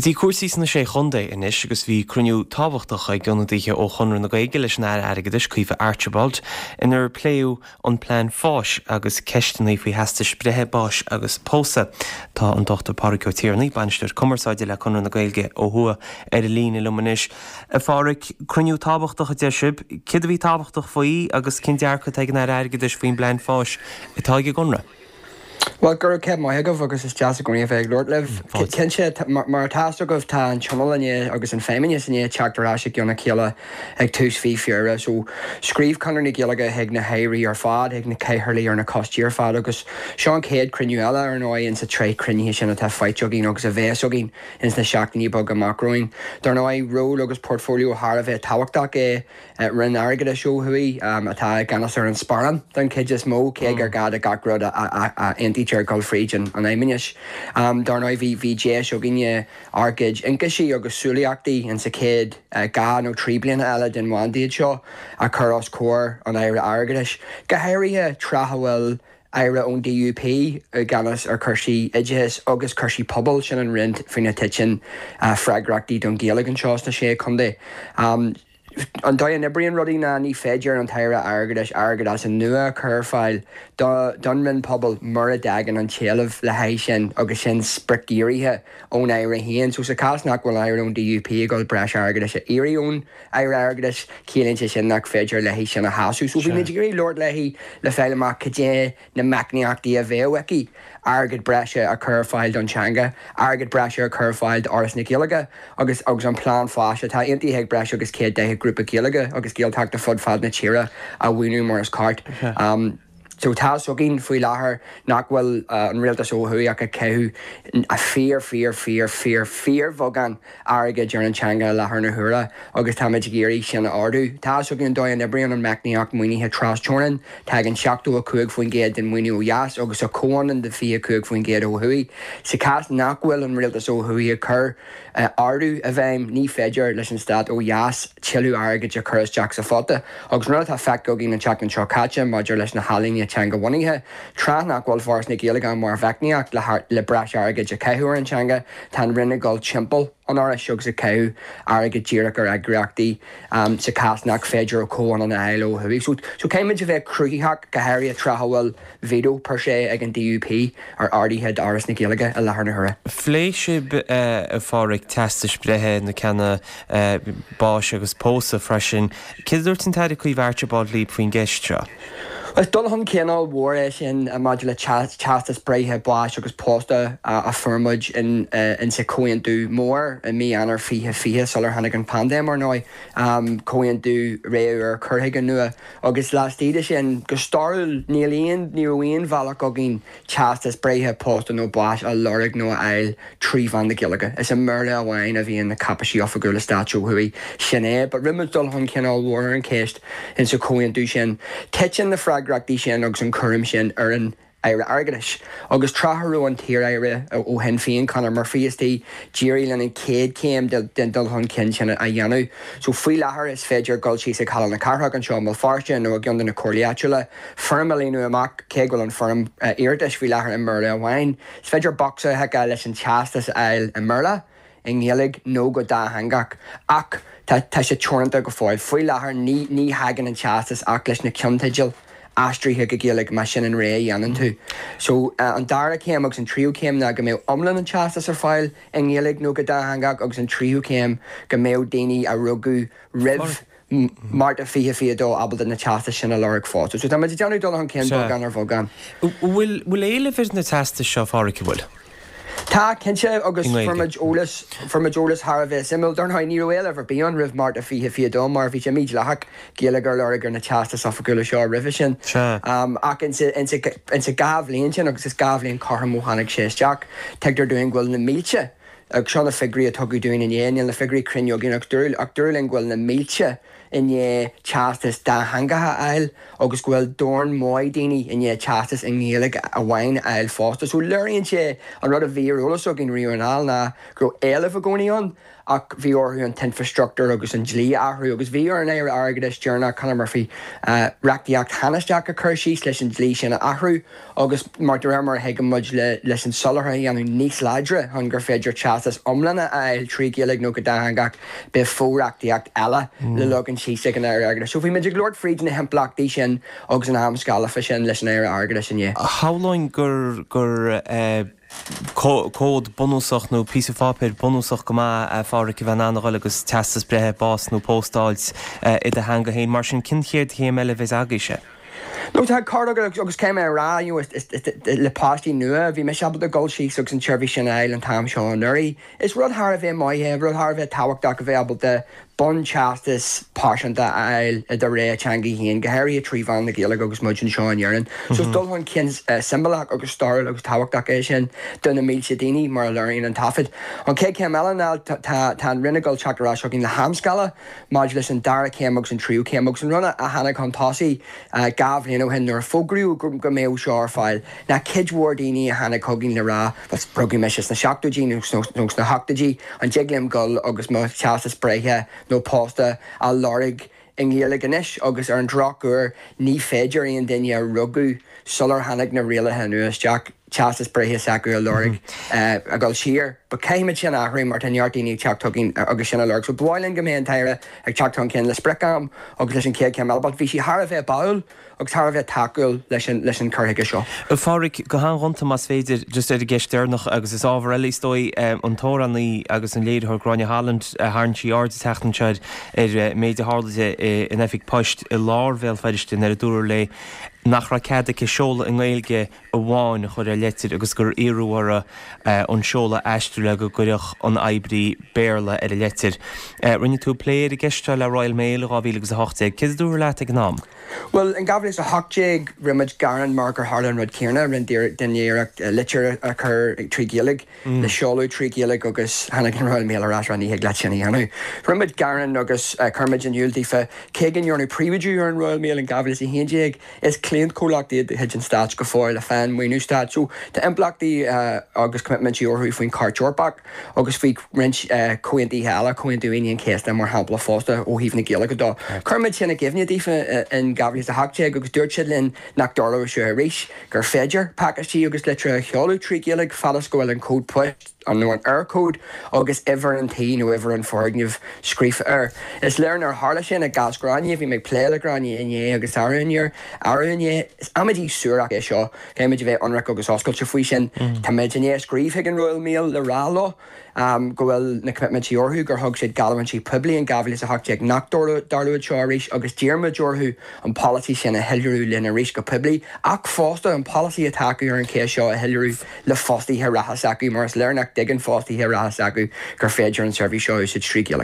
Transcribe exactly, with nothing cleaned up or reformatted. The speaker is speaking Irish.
dtí cuasí na sé chundé inis agus bhí cruniú tábhachtach ag gionadaithe ó chunran na gaige leis na airgeadis cuimh Archibald inar pléú an plán fáis agus ceistena faoi heasta sprithe báis agus pósa tá an dochtar Pádraig Ó Tierney banisteoir cumarsáide le chunran na gailge ó thua ar a lína lumanis. A Pádraig cruniú tábhachtach a deisib, cid a bhí tábhachtach faoí agus cin dearcha ag na airgeadis faoin plán fáis atá ag gonra? Well, gur ceap mai agah agus is deas a gcóí a bheith Lord Liv. Cin sé mar táiste goh tá an channel inné agus an féiminis inné teachtarráise gionna céile ag tús fí fiúra, so scríomh chunar na géalaga ag na héirí ar fád, ag na céithirlaí ar na costí ar fád, agus seán céad cruniú eile ar nói in sa tré crunithe sinna tá feitteogin agus a bhéasogin ins na seachtaí bag amachróin. Dar nói ról agus portfólio thar a bheith táhachtach é rin airgad a seóthuaí atá ganas ar an sparan, don cid is mó cé gur gad a gacrod a teacher Golfridge an aiminis. Um, Darna vi V J Shoginye Argage Inkashi agus Suliakti and Sakid Ga no Triblian Ella den Wandi Shaw a Kuros Core on Ira Argadish. Gaharia Trahawel Ira on D U P Ganas or Kershi Edges August Kershi Pubble Shannon Rint Fina Titchin Fragrakti Don Gilligan Shaws na Shea Kunde. Um An dói an ibrion rudí na ní féidir an taire airgeadis airgead an nua curfáil dunmin pobl mar a dagan an chéalah le hééis sin agus sin spricíirithe ón éire héan, so sa casnach bhfuil éir ón D U P go breis airgeadis a éiríún éir airgeadis cílinn sin nach féidir le hééis sin a hasú, so bhí méidir gurí Lord lehí le féileach cadé na macneachtaí a bhéhhaci airgad breise a curfáil don teanga, airgad breise a curfáil áras na céalaga agus agus an plán fáise tá intí heag breise agus cé de grúpa céalaga agus céalteachta fud fad na tíra a bhuiinú mar as cart. Um, so tá sogin faoi láthair nach bhfuil uh, an réaltas óthuaí ach a ceú a fear, fear, fear, fear, fear bhogan airgad dear an teanga láthair na thura agus tá meid géirí sin ardú. Tá sogin dói an ibrion an macníach muoinithe trastornan, tá an seachtú a cuaig faoin géad den muoinú ó Yas agus a cóan de fi a cuaig faoin géad óthuaí. Sa cas nach bhfuil an réaltas óthuaí a chur Uh, ardú a bheim ní féidir leis an stad ó Yas tiilú airgad a churas Jack sa fáta, agus nuair tá feic go gin na teach an seo caite maidir leis na halíní a teanga bhainithe, trá nach bhfuil fárs na géalaga mar bheicneach le, le breis airgad a ceithúir an teanga tá rinne gáil timpeall an ára segus a ceú airgad díreach ar agreachtaí um, sa casnach féidir ó cóan an eil óthuaí. So, so céimiid a bheith cruúthaíthach go héirí a trahfuil vidéo per sé ag an D U P ar ardíthe áras na géalaga a lethar na thura. Fléisib uh, a fáric testa sprithe na cena uh, báis agus pósa freisin, cididir tin taidir chuí Archibald líb faoin geistre? Well, dul hon céanál mhór é sin a maidir le teastas breithe bláis agus pósta a firmuid in in sa cóin dú mór a mí anar fihe fihe solar hannig an pandéim ar nói um, cóin dú réú ar curthaigh an nua agus lástíide sin go starúil nílíon níorhaon bhealach go gin teastas breithe pósta nó bláis a lorig nó eil trí van na gilaga. Is a murla a bhain a bhíon na capasí off a gúla statú huí sin é, but rimid dul hon céanál mhór an céist in sa cóin dú sin. Teitsin na frag Grachtaí sin agus an churim sin ar an éire airgeadis. Agus trátharú an tír éire ó hen féin Conor Murphy is tí Jerry lena céad céim den dul hon cin sin a dhéanú. So faoi láthair is féidir gol sí sa chalan na carthag an seo mal fáiste nó a giondan na cóirliatúla firm a líonú amach cé gol an firm iirdeis faoi láthair in Merla a bhain. Is féidir boxa hecha leis an teastas eil in Merla in ghéalaigh nó go dá hangach ach tá sé teoranta go fáil. Faoi láthair ní ní hagan an teastas ach leis na ciontaidil astríthe go géalaigh mar sin an ré dhéanann tú. So uh, an dara céim agus an tríú céim na go méh omlan an teastas ar fáil in ghéalaigh nó go dá hangach agus an tríú céim go méh daoine a rugu ribh mar a fihe fi dó abal na teasta sin a lorug fáte. So tá me deanú dul an céim bógan ar bógan. Bhfuil éile fis na teasta seo fáric bhfuil? Tá cinse agus formid ólas formid ólas Har a bheith simil don haid níú éile ar bíon rih mar a fihe fi dó mar bhí sé míid lethach géalagar lorug ar na teasta sa fagula seo rih sin. Um, ach in sa gabhlíonn sin agus is gabhlíonn carthamú hanig séisteach teagtar doing ghfuil na mílte ag seo na figurí a tugu doing in dhéanaine le figurí crinneogin ach dúil ach dúirling ghfuil na mílte in dhé teastas dá hangatha eil agus ghfuil dorn móid daoine in dhé teastas in ghéalaigh a bhain eil fásta. So leiríonn sé an rud a bhíor ólas ag in riúanál na go éileh a gcónaíon ach bhí orthú an infrastructure agus an dlí athhrú agus bhí ar an éir airgeadis dearna Conor Murphy uh, reachtaíocht hanasteach a chur síos leis an dlí sin a athhrú agus mar de mar heigh muid le leis an solartha anú níos leidre an gur féidir teastas teachtas omlanna eil trí géalaigh nó go dahangach be fóreachtaíocht eile le lugan síosa an air agad. So bhí meidir glór fríd na hempleachtaí sin agus an am scala fa sin leis an air agad sin é. Háláin gur gur cód bonúsach nó pí fápéir bonúsach go má fára go bhena áil agus testas brethe bás nó postáils i de hanga héin mar sin cinchéad hé meile bheits agaise. No tá carga agus céim rá le pátí nua, bhí me seabal a ggóilsí agus an tseirbhí sin eil an tam seo an nuirí. Is rud thar a bheith maithe, rud thar a bheith táhachtach a bheith de bon chastas páisianta eil a do ré teangaí híon, gohéirí a tríomhán na géala agus muid an seo an dhearan. So dul chun cin symbolach agus stair agus táhachtach é sin duna míl sé daoine mar leirn an tafid. An cé céim eile ná tá an rinne gáil teachtarrá seo cin na hamscala, máid leis an dara céim agus an tríú céim agus an runna a hana chutásaí gabhlíon ó hen nuair fógrú go go méh seo ar fáil. Na kidhór daoine a hana cogin le rá, bas progi meis na seachtadí nó na heachtadí an jiglim gol agus má chastas breithe nó pásta a lárig in ghéala ganis agus ar an drachúr ní féidir íon daine rugu solar hannig na réalathe nuas Jack chastas breithe sacu a lárig a gáil siar, ba céimiid sin áthraí mar tanheartdaoine teachtugin agus sinna lárig. So bháilinn go mbeon teire ag teachtán cin le spricam agus leis an céad ceim eile, bhí si thar a bheith bail agus thar a bheith takeúil leis an leis an carthaige seo. Fáric go há runta mas féidir just ar a gceisteireach agus is ábhar eile stoi an tórannaí agus an léad Gráinne Halland háann si ard teachtanseid ar méid a hálaide in efik poist i lár bhéil feidiriste ar a dúir le nach ra ceada ce seola an ghilge a bháin chuir a letir agus gur iarúhara an seola eistúile go goireach an aibrí béarla ar a letir. Rinne tú pléir a gceiste le Royal Mail a bhíle agus a hochtaigh, cos dúir leat ag nám? Well, an gabhlis a hochtaigh rimid garan Marker Harlan Rud Kierna rin dennéireacht litir a chur ag trí géalaigh le seolú trí géalaigh agus hana an Royal Mail arás ranní ag leitsin í anú. Rimid garan agus chumid an dúiltaí fe cégan dúirna príomhidú ar an Royal Mail an gabhlis i héideag is cléant cólaachtaí a hidjin stats go fóil a fan muoinú stat. So the implachtaí agus commitment orthu faoin cartúrpach agus faoi rint cointaí heala coinúí an céasta mar hapla fásta ó híomh na géala go dá. Chumid sinna gifne dífa in gabhlis a hachtaigh agus dúirt siad linn nach darla seo a rééis gur féidir pakistí agus litre cheolú trí géalaigh falas gohfuil an cód puist an nó an aircód agus iver an tí nó iver an forgniamh scríf ar. Is learn ar hála sin a gas gráine bhí meid pléile gráine inné agus airúnéir airúné is amadí suúach é seo céimiid bheith anraic agus oscailte faoi sin tá méid inné scríf ag an Royal Mail le ráló um, go bhfuil na commitmentí orthú gur thug siad galhain sí publi an gabhlis a hachtaigh nach darluid seo rééis agus díarmaid orthú an policy sin a heilirú lena rééis go publi ach fásta an policy attackú ar an cé seo a heilirú le fástaí rathasacu mar is learnach diggin fástaí rathasacu gur féidir an service seo is trí géalaigh.